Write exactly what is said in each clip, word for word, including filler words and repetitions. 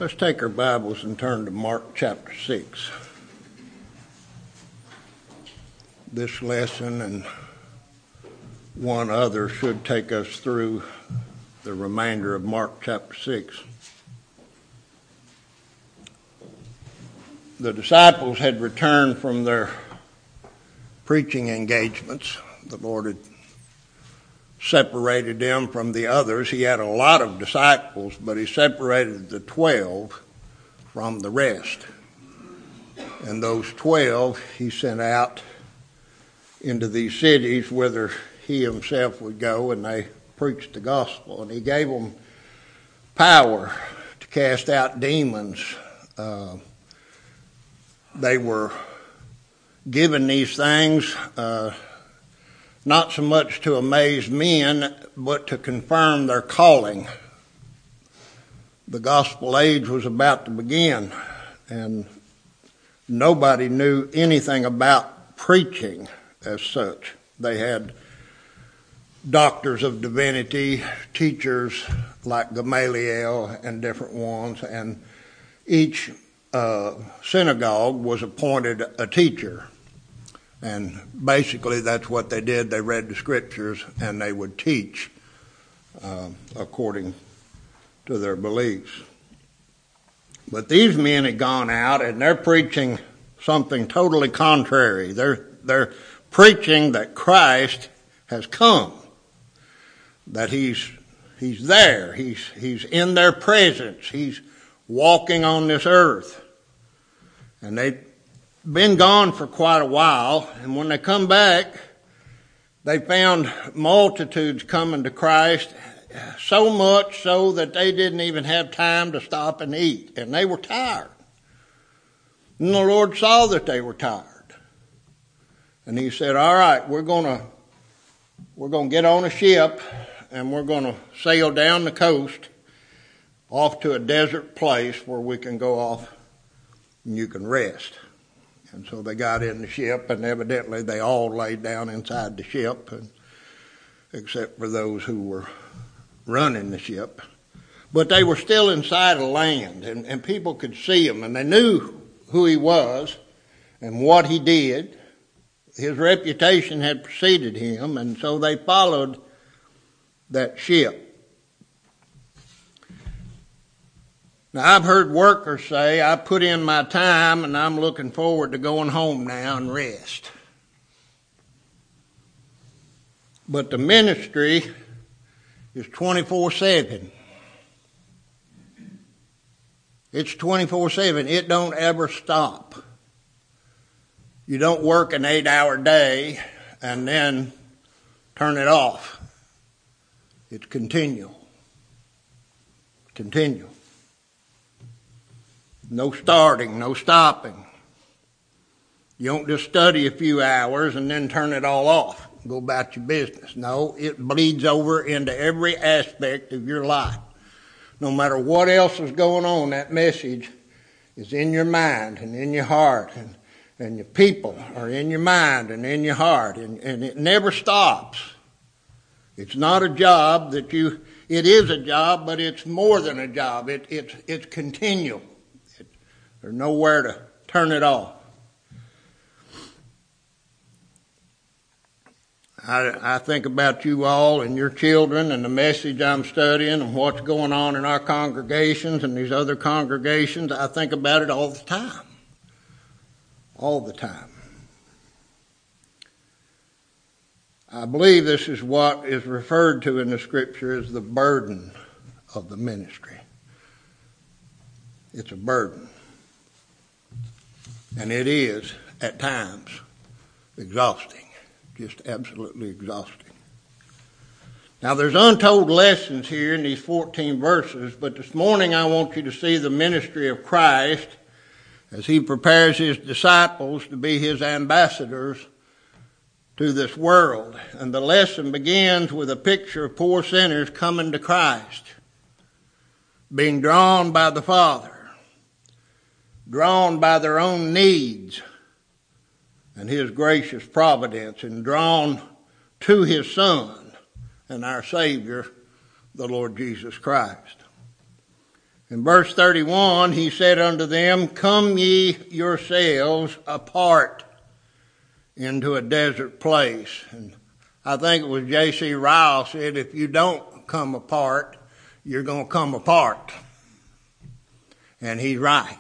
Let's take our Bibles and turn to Mark chapter six. This lesson and one other should take us through the remainder of Mark chapter six. The disciples had returned from their preaching engagements. The Lord had separated them from the others. He had a lot of disciples, but he separated the twelve from the rest. And those twelve he sent out into these cities whither he himself would go, and they preached the gospel. And he gave them power to cast out demons. Uh, they were given these things uh, not so much to amaze men, but to confirm their calling. The gospel age was about to begin, and nobody knew anything about preaching as such. They had doctors of divinity, teachers like Gamaliel and different ones, and each uh, synagogue was appointed a teacher. And basically that's what they did. They read the scriptures and they would teach uh, according to their beliefs. But these men had gone out and they're preaching something totally contrary. They're, they're preaching that Christ has come, that he's, he's there, he's, he's in their presence, he's walking on this earth. And they been gone for quite a while, and when they come back, they found multitudes coming to Christ, so much so that they didn't even have time to stop and eat, and they were tired. And the Lord saw that they were tired, and he said, all right, we're gonna we're gonna get on a ship, and we're gonna sail down the coast off to a desert place where we can go off and you can rest. And so they got in the ship, and evidently they all laid down inside the ship, and, except for those who were running the ship. But they were still inside of land, and, and people could see him, and they knew who he was and what he did. His reputation had preceded him, and so they followed that ship. Now, I've heard workers say, I put in my time and I'm looking forward to going home now and rest. But the ministry is twenty-four seven. It's twenty-four seven. It don't ever stop. You don't work an eight-hour day and then turn it off. It's continual. Continual. No starting, no stopping. You don't just study a few hours and then turn it all off. Go about your business. No, it bleeds over into every aspect of your life. No matter what else is going on, that message is in your mind and in your heart. And, and your people are in your mind and in your heart. And, and it never stops. It's not a job that you, it is a job, but it's more than a job. It, it's, it's continual. There's nowhere to turn it off. I, I think about you all and your children and the message I'm studying and what's going on in our congregations and these other congregations. I think about it all the time. All the time. I believe this is what is referred to in the scripture as the burden of the ministry. It's a burden. And it is, at times, exhausting. Just absolutely exhausting. Now, there's untold lessons here in these fourteen verses, but this morning I want you to see the ministry of Christ as he prepares his disciples to be his ambassadors to this world. And the lesson begins with a picture of poor sinners coming to Christ, being drawn by the Father, drawn by their own needs and his gracious providence, and drawn to his Son and our Savior, the Lord Jesus Christ. In verse thirty-one, he said unto them, come ye yourselves apart into a desert place. And I think it was J C Ryle said, if you don't come apart, you're going to come apart. And he's right.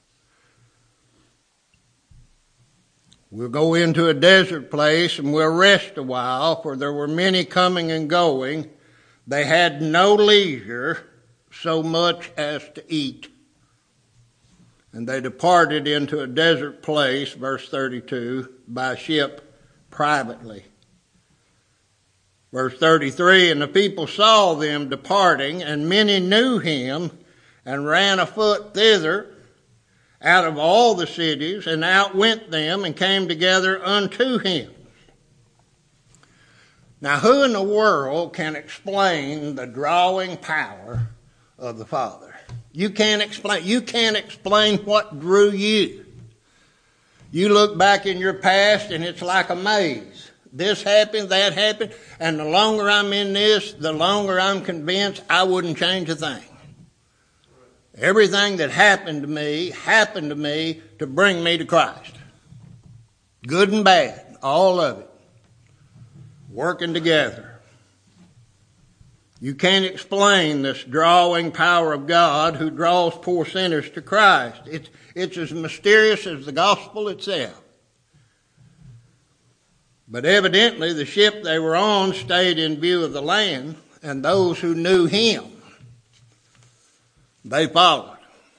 We'll go into a desert place and we'll rest a while, for there were many coming and going. They had no leisure so much as to eat. And they departed into a desert place, verse thirty-two, by ship privately. Verse thirty-three, and the people saw them departing, and many knew him, and ran afoot thither out of all the cities, and outwent them, and came together unto him. Now, who in the world can explain the drawing power of the Father? You can't explain. You can't explain what drew you. You look back in your past, and it's like a maze. This happened, that happened, and the longer I'm in this, the longer I'm convinced I wouldn't change a thing. Everything that happened to me, happened to me to bring me to Christ. Good and bad, all of it. Working together. You can't explain this drawing power of God who draws poor sinners to Christ. It's, it's as mysterious as the gospel itself. But evidently the ship they were on stayed in view of the land, and those who knew him, they followed.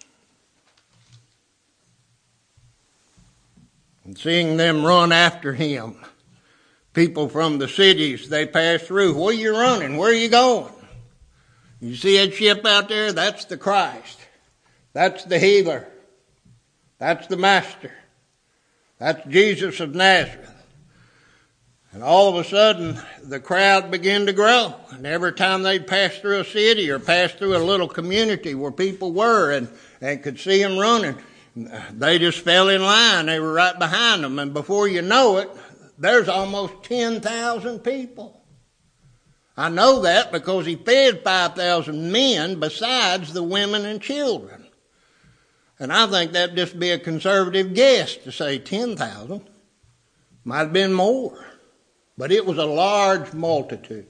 And seeing them run after him, people from the cities they passed through, where are you running? Where are you going? You see that ship out there? That's the Christ. That's the healer. That's the master. That's Jesus of Nazareth. And all of a sudden, the crowd began to grow. And every time they'd pass through a city or pass through a little community where people were and, and could see them running, they just fell in line. They were right behind them. And before you know it, there's almost ten thousand people. I know that because he fed five thousand men besides the women and children. And I think that'd just be a conservative guess to say ten thousand. Might have been more. But it was a large multitude.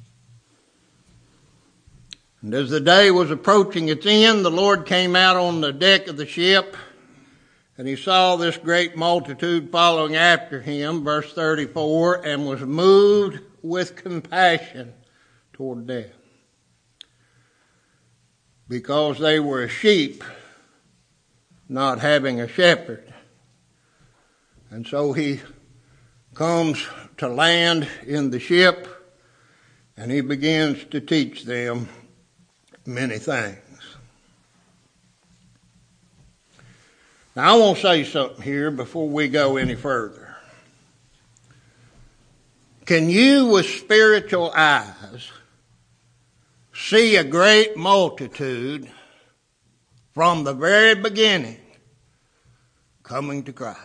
And as the day was approaching its end, the Lord came out on the deck of the ship, and he saw this great multitude following after him, verse thirty-four, and was moved with compassion toward them, because they were sheep not having a shepherd. And so he comes to land in the ship, and he begins to teach them many things. Now I want to say something here before we go any further. Can you with spiritual eyes see a great multitude from the very beginning coming to Christ?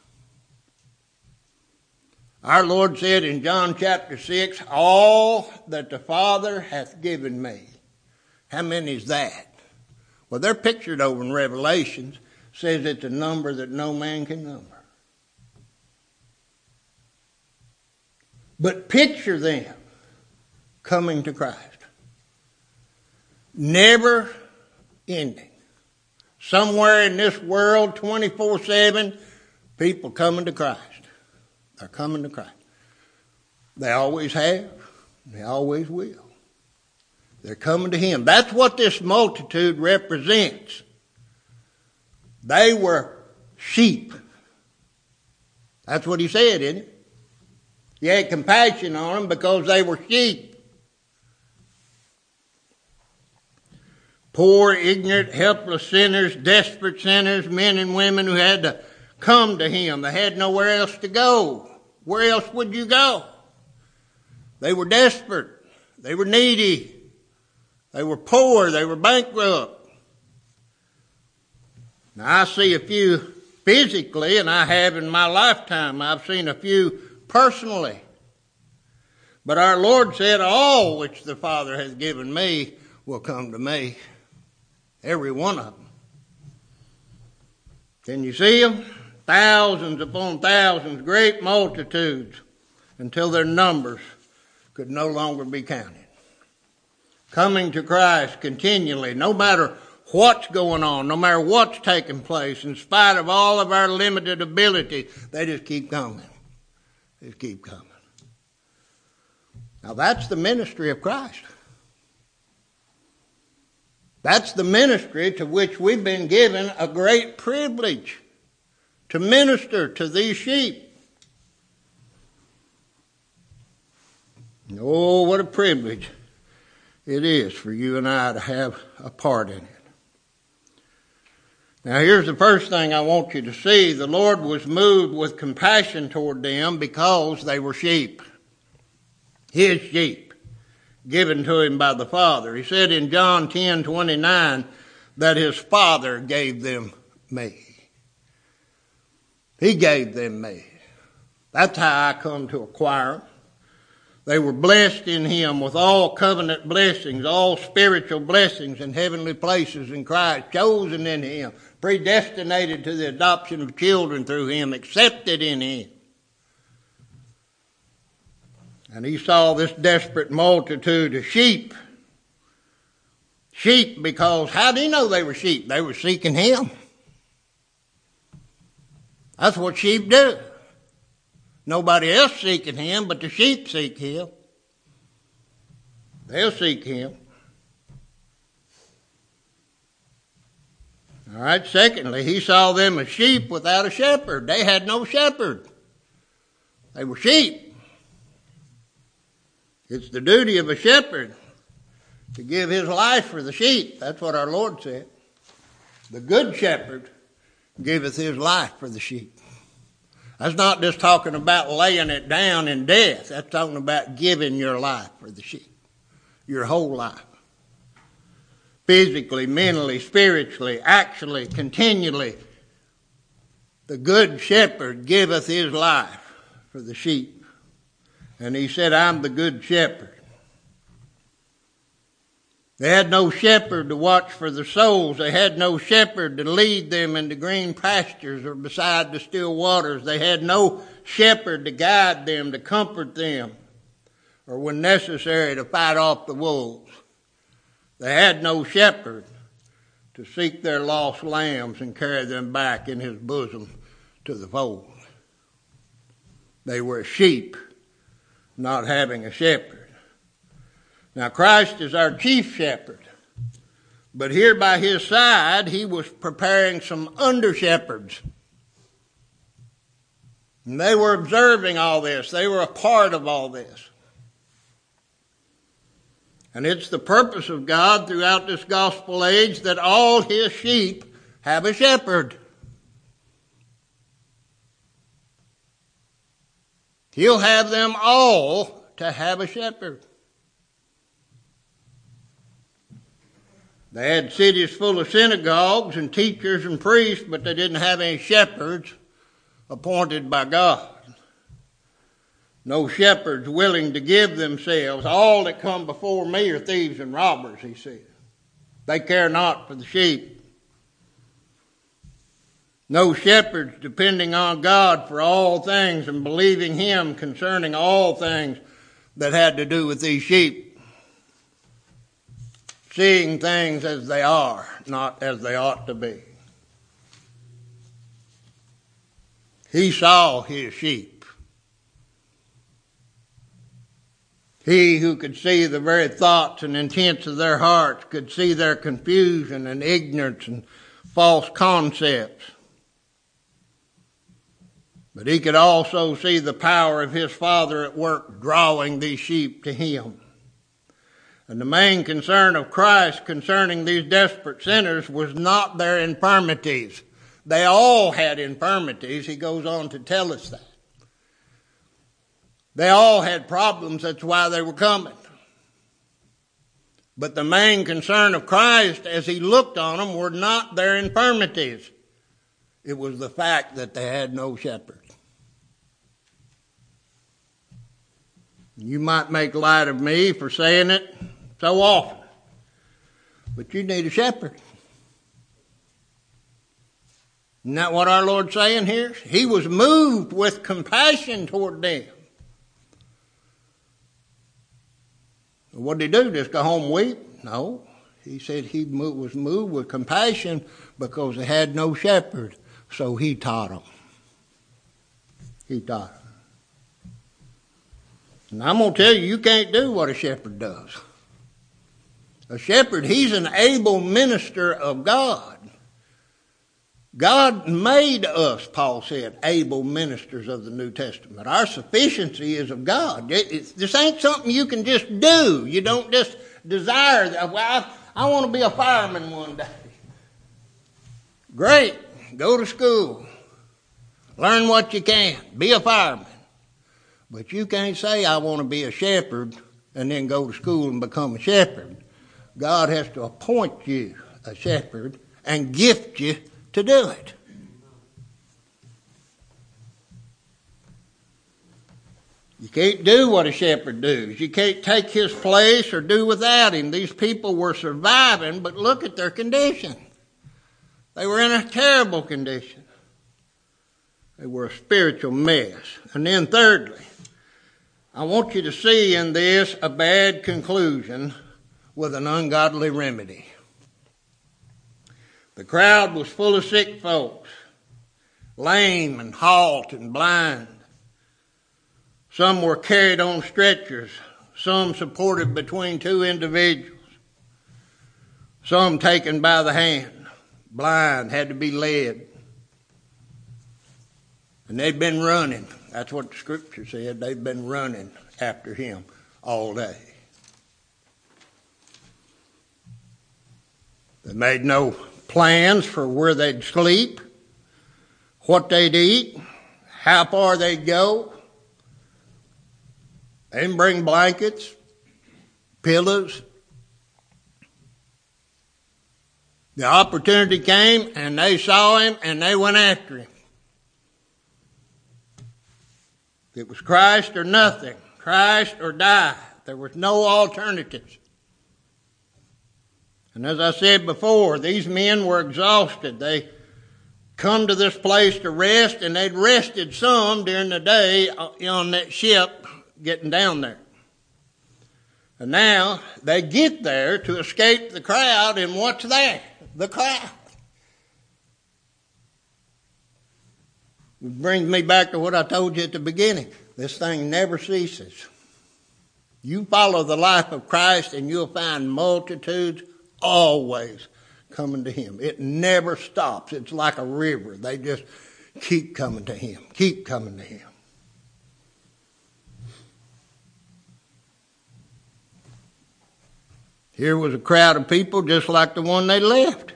Our Lord said in John chapter six, all that the Father hath given me. How many is that? Well, they're pictured over in Revelations. Says it's a number that no man can number. But picture them coming to Christ. Never ending. Somewhere in this world, twenty-four seven, people coming to Christ. They're coming to Christ. They always have. They always will. They're coming to him. That's what this multitude represents. They were sheep. That's what he said, isn't it? He had compassion on them because they were sheep. Poor, ignorant, helpless sinners, desperate sinners, men and women who had to come to him. They had nowhere else to go. Where else would you go? They were desperate. They were needy. They were poor. They were bankrupt. Now, I see a few physically, and I have in my lifetime. I've seen a few personally. But our Lord said, all which the Father has given me will come to me. Every one of them. Can you see them? Thousands upon thousands, great multitudes, until their numbers could no longer be counted. Coming to Christ continually, no matter what's going on, no matter what's taking place, in spite of all of our limited ability, they just keep coming. They just keep coming. Now that's the ministry of Christ. That's the ministry to which we've been given a great privilege, to minister to these sheep. Oh, what a privilege it is for you and I to have a part in it. Now here's the first thing I want you to see. The Lord was moved with compassion toward them because they were sheep. His sheep, given to him by the Father. He said in John ten twenty-nine that his Father gave them me. He gave them me. That's how I come to acquire them. They were blessed in him with all covenant blessings, all spiritual blessings in heavenly places in Christ, chosen in him, predestinated to the adoption of children through him, accepted in him. And he saw this desperate multitude of sheep. Sheep because, how did he know they were sheep? They were seeking him. That's what sheep do. Nobody else seeking him, but the sheep seek him. They'll seek him. All right, secondly, he saw them as sheep without a shepherd. They had no shepherd. They were sheep. It's the duty of a shepherd to give his life for the sheep. That's what our Lord said. The good shepherd giveth his life for the sheep. That's not just talking about laying it down in death. That's talking about giving your life for the sheep. Your whole life. Physically, mentally, spiritually, actually, continually. The good shepherd giveth his life for the sheep. And he said, I'm the good shepherd. They had no shepherd to watch for their souls. They had no shepherd to lead them into green pastures or beside the still waters. They had no shepherd to guide them, to comfort them, or when necessary to fight off the wolves. They had no shepherd to seek their lost lambs and carry them back in his bosom to the fold. They were sheep not having a shepherd. Now Christ is our chief shepherd, but here by his side he was preparing some under shepherds. And they were observing all this. They were a part of all this. And it's the purpose of God throughout this gospel age that all his sheep have a shepherd. He'll have them all to have a shepherd. They had cities full of synagogues and teachers and priests, but they didn't have any shepherds appointed by God. No shepherds willing to give themselves. All that come before me are thieves and robbers, he said. They care not for the sheep. No shepherds depending on God for all things and believing him concerning all things that had to do with these sheep. Seeing things as they are, not as they ought to be. He saw his sheep. He who could see the very thoughts and intents of their hearts could see their confusion and ignorance and false concepts. But he could also see the power of his Father at work drawing these sheep to him. And the main concern of Christ concerning these desperate sinners was not their infirmities. They all had infirmities. He goes on to tell us that. They all had problems. That's why they were coming. But the main concern of Christ as he looked on them were not their infirmities. It was the fact that they had no shepherd. You might make light of me for saying it so often. But you need a shepherd. Isn't that what our Lord's saying here? He was moved with compassion toward them. What did he do? Just go home and weep? No. He said he was moved with compassion because they had no shepherd. So he taught them. He taught them. And I'm going to tell you, you can't do what a shepherd does. A shepherd, he's an able minister of God. God made us, Paul said, able ministers of the New Testament. Our sufficiency is of God. It, it, this ain't something you can just do. You don't just desire that. Well, I, I want to be a fireman one day. Great. Go to school. Learn what you can. Be a fireman. But you can't say, I want to be a shepherd, and then go to school and become a shepherd. God has to appoint you a shepherd and gift you to do it. You can't do what a shepherd does. You can't take his place or do without him. These people were surviving, but look at their condition. They were in a terrible condition. They were a spiritual mess. And then thirdly, I want you to see in this a bad conclusion with an ungodly remedy. The crowd was full of sick folks, lame and halt and blind. Some were carried on stretchers, some supported between two individuals, some taken by the hand. Blind, had to be led. And they'd been running. That's what the scripture said. They'd been running after him all day. They made no plans for where they'd sleep, what they'd eat, how far they'd go. They didn't bring blankets, pillows. The opportunity came and they saw him and they went after him. It was Christ or nothing, Christ or die. There was no alternatives. And as I said before, these men were exhausted. They come to this place to rest, and they'd rested some during the day on that ship getting down there. And now they get there to escape the crowd, and what's there? The crowd. It brings me back to what I told you at the beginning. This thing never ceases. You follow the life of Christ and you'll find multitudes always coming to him. It never stops. It's like a river. They just keep coming to him, keep coming to him. Here was a crowd of people just like the one they left.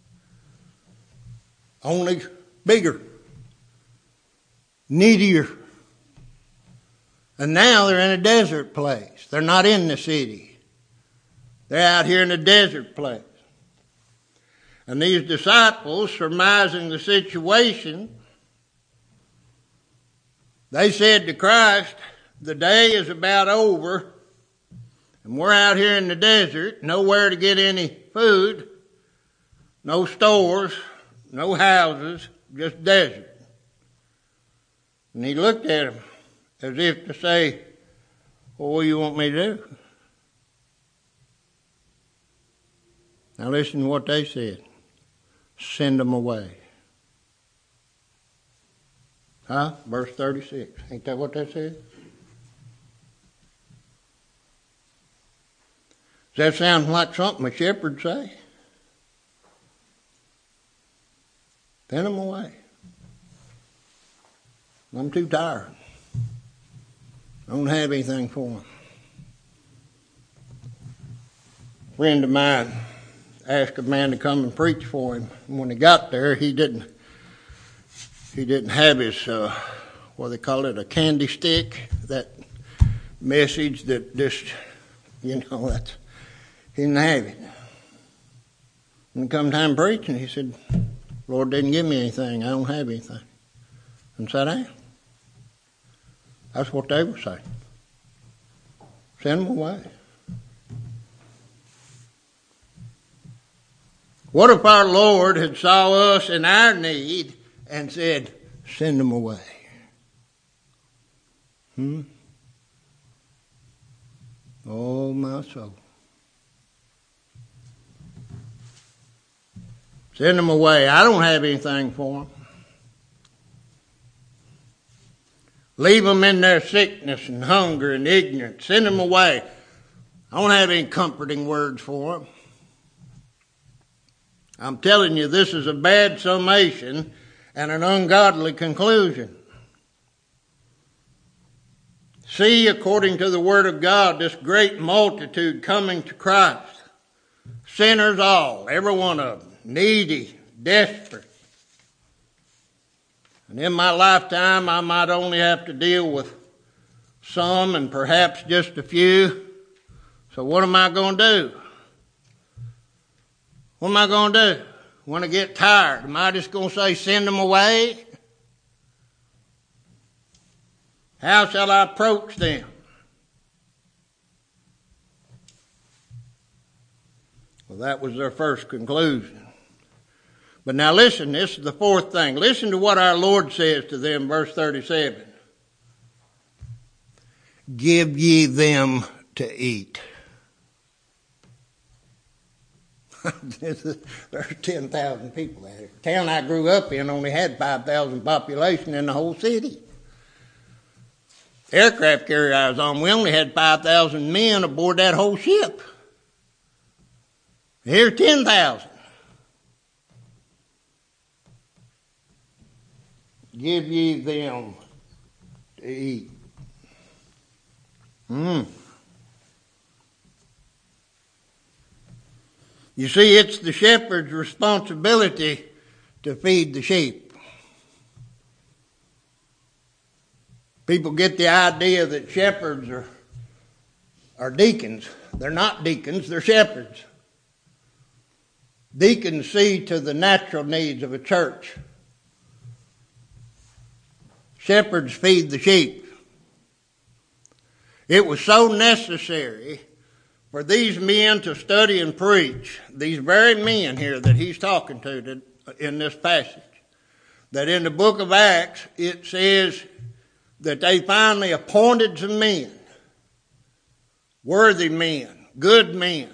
Only bigger. Needier. And now they're in a desert place. They're not in the city. They're out here in a desert place. And these disciples, surmising the situation, they said to Christ, the day is about over, and we're out here in the desert, nowhere to get any food, no stores, no houses, just desert. And he looked at them as if to say, well, what do you want me to do? Now listen to what they said. Send them away. Huh? Verse thirty-six. Ain't that what they said? Does that sound like something a shepherd say? Send them away. I'm too tired. I don't have anything for them. A friend of mine asked a man to come and preach for him. And when he got there, he didn't. He didn't have his uh, what they call it, a candy stick. That message that just, you know, that's he didn't have it. When it come time preaching, he said, "Lord didn't give me anything. I don't have anything." And sat down. That's what they were saying. Send them away. What if our Lord had saw us in our need and said, send them away. Hmm? Oh, my soul. Send them away. I don't have anything for them. Leave them in their sickness and hunger and ignorance. Send them away. I don't have any comforting words for them. I'm telling you, this is a bad summation and an ungodly conclusion. See, according to the Word of God, this great multitude coming to Christ. Sinners all, every one of them. Needy, desperate. And in my lifetime, I might only have to deal with some and perhaps just a few. So what am I going to do? What am I going to do? When I get tired, am I just going to say, send them away? How shall I approach them? Well, that was their first conclusion. But now listen, this is the fourth thing. Listen to what our Lord says to them, verse thirty-seven. Give ye them to eat. There's ten thousand people out here. The town I grew up in only had five thousand population in the whole city. The aircraft carrier I was on, we only had five thousand men aboard that whole ship. Here's ten thousand. Give ye them to eat. Hmm. You see, it's the shepherd's responsibility to feed the sheep. People get the idea that shepherds are, are deacons. They're not deacons, they're shepherds. Deacons see to the natural needs of a church. Shepherds feed the sheep. It was so necessary for these men to study and preach, these very men here that he's talking to in this passage, that in the book of Acts it says that they finally appointed some men, worthy men, good men,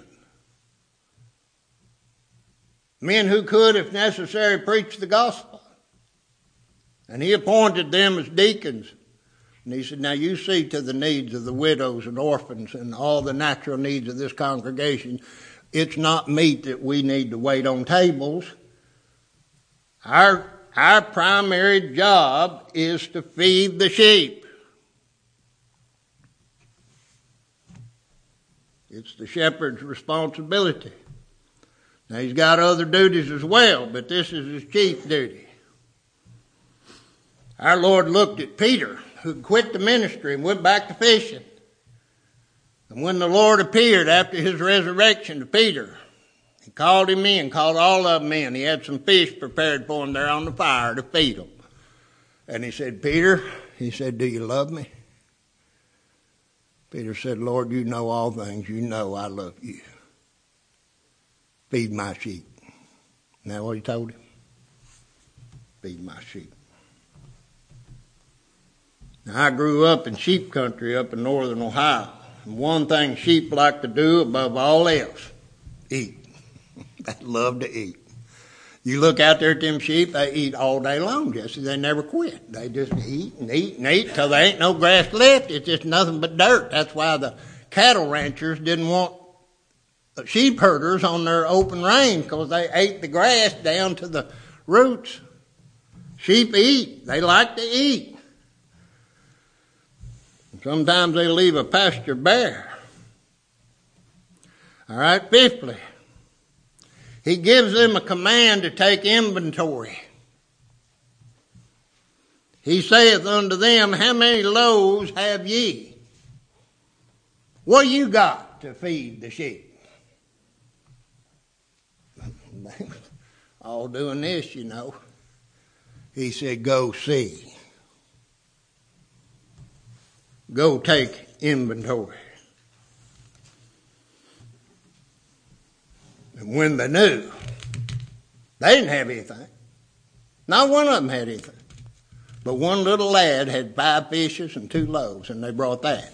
men who could, if necessary, preach the gospel. And he appointed them as deacons. And he said, now you see to the needs of the widows and orphans and all the natural needs of this congregation. It's not meat that we need to wait on tables. Our, our primary job is to feed the sheep. It's the shepherd's responsibility. Now he's got other duties as well, but this is his chief duty. Our Lord looked at Peter, who quit the ministry and went back to fishing. And when the Lord appeared after his resurrection to Peter, he called him in, called all of them in. He had some fish prepared for him there on the fire to feed them. And he said, Peter, he said, do you love me? Peter said, Lord, you know all things. You know I love you. Feed my sheep. Isn't that what he told him? Feed my sheep. Now, I grew up in sheep country up in northern Ohio. And one thing sheep like to do above all else, eat. They love to eat. You look out there at them sheep, they eat all day long, Jesse. They never quit. They just eat and eat and eat till there ain't no grass left. It's just nothing but dirt. That's why the cattle ranchers didn't want sheep herders on their open range, because they ate the grass down to the roots. Sheep eat. They like to eat. Sometimes they leave a pasture bare. All right, fifthly, he gives them a command to take inventory. He saith unto them, how many loaves have ye? What you got to feed the sheep? All doing this, you know. He said, go see. Go take inventory. And when they knew, they didn't have anything. Not one of them had anything. But one little lad had five fishes and two loaves, and they brought that.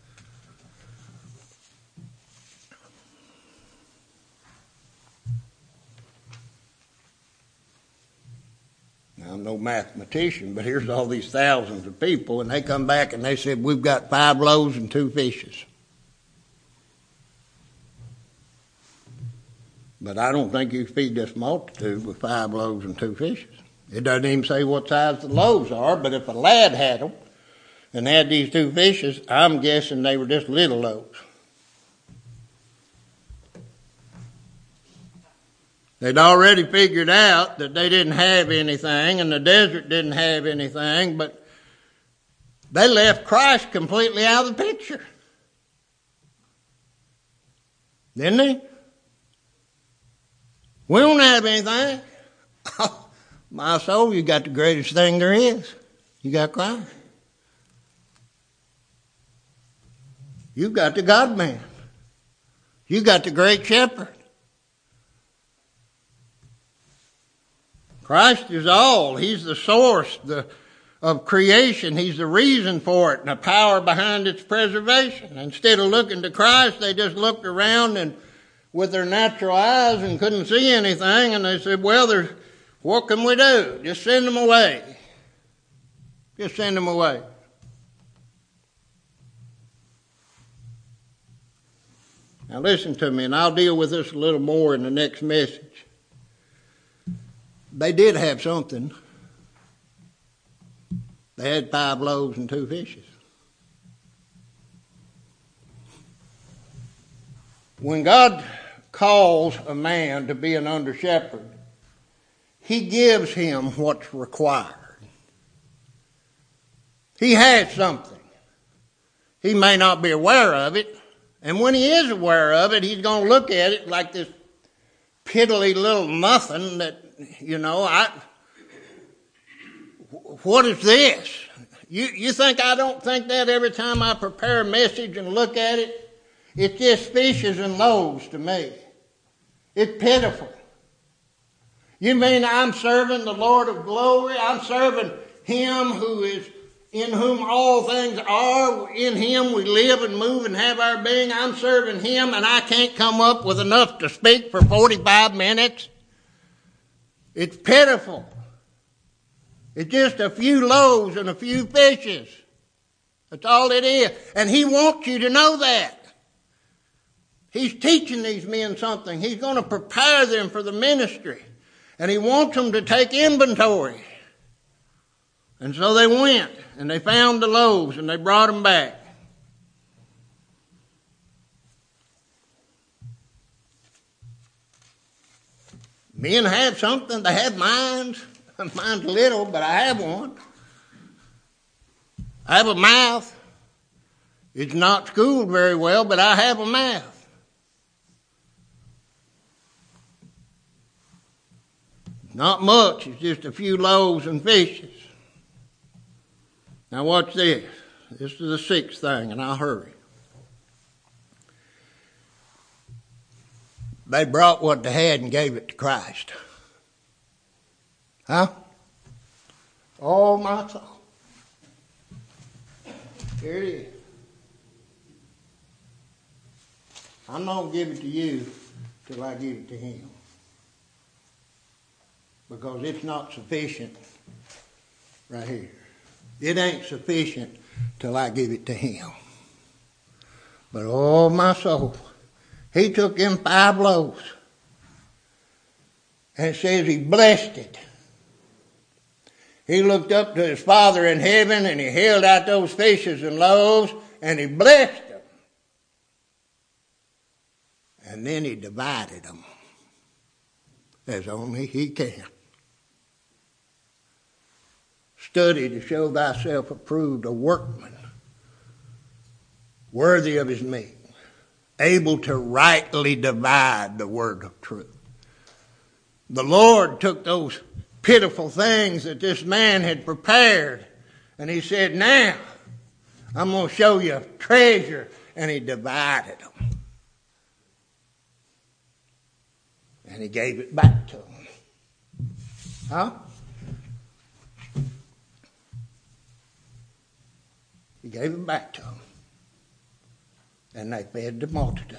Now, I'm no mathematician, but here's all these thousands of people, and they come back and they said, we've got five loaves and two fishes. But I don't think you feed this multitude with five loaves and two fishes. It doesn't even say what size the loaves are, but if a lad had them and had these two fishes, I'm guessing they were just little loaves. They'd already figured out that they didn't have anything and the desert didn't have anything, but they left Christ completely out of the picture. Didn't they? We don't have anything. My soul, you got the greatest thing there is. You got Christ. You got the God-man. You got the great shepherd. Christ is all. He's the source the, of creation. He's the reason for it and the power behind its preservation. Instead of looking to Christ, they just looked around and with their natural eyes and couldn't see anything, and they said, well, there's, what can we do? Just send them away. Just send them away. Now listen to me, and I'll deal with this a little more in the next message. They did have something. They had five loaves and two fishes. When God calls a man to be an under-shepherd, he gives him what's required. He has something. He may not be aware of it, and when he is aware of it, he's going to look at it like this piddly little nothing that, you know, I, what is this? You, you think I don't think that every time I prepare a message and look at it? It's just fishes and loaves to me. It's pitiful. You mean I'm serving the Lord of glory? I'm serving Him who is in whom all things are. In Him we live and move and have our being. I'm serving Him, and I can't come up with enough to speak for forty-five minutes. It's pitiful. It's just a few loaves and a few fishes. That's all it is. And He wants you to know that. He's teaching these men something. He's going to prepare them for the ministry. And He wants them to take inventory. And so they went, and they found the loaves, and they brought them back. Men have something. They have minds. Mine's little, but I have one. I have a mouth. It's not schooled very well, but I have a mouth. Not much. It's just a few loaves and fishes. Now watch this. This is the sixth thing, and I'll hurry. They brought what they had and gave it to Christ. Huh? Oh, my soul. Here it is. I'm not going to give it to you till I give it to Him. Because it's not sufficient right here. It ain't sufficient till I give it to Him. But oh, my soul, He took them five loaves and it says He blessed it. He looked up to His Father in heaven and He held out those fishes and loaves and He blessed them. And then He divided them as only He can. Study to show thyself approved, a workman, worthy of his meat, able to rightly divide the word of truth. The Lord took those pitiful things that this man had prepared, and He said, now, I'm going to show you a treasure, and He divided them. And He gave it back to them. Huh? He gave them back to them. And they fed the multitude.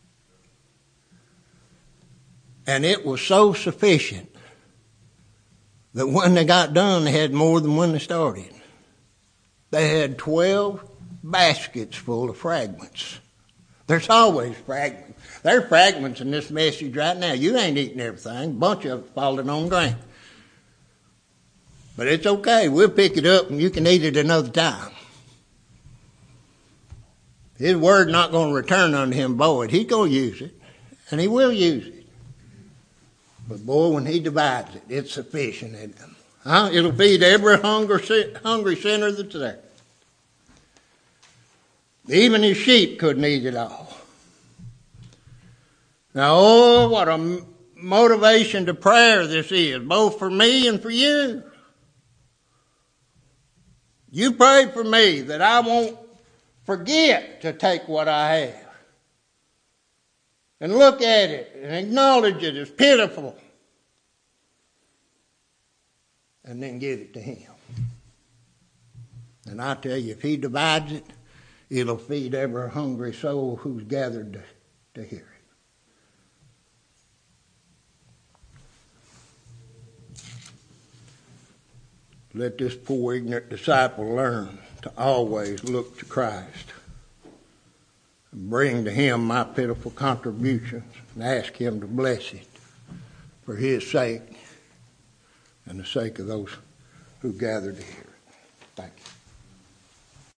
And it was so sufficient that when they got done, they had more than when they started. They had twelve baskets full of fragments. There's always fragments. There are fragments in this message right now. You ain't eating everything. A bunch of it falling on the ground. But it's okay. We'll pick it up and you can eat it another time. His word not going to return unto him void. He's going to use it. And he will use it. But boy, when he divides it, it's sufficient. Isn't it? Huh? It'll feed every hungry, hungry sinner that's there. Even his sheep couldn't eat it all. Now, oh, what a motivation to prayer this is, both for me and for you. You pray for me that I won't forget to take what I have and look at it and acknowledge it as pitiful and then give it to him. And I tell you, if he divides it, it'll feed every hungry soul who's gathered to, to hear it. Let this poor ignorant disciple learn to always look to Christ and bring to him my pitiful contributions and ask him to bless it for his sake and the sake of those who gather to hear it. Thank you.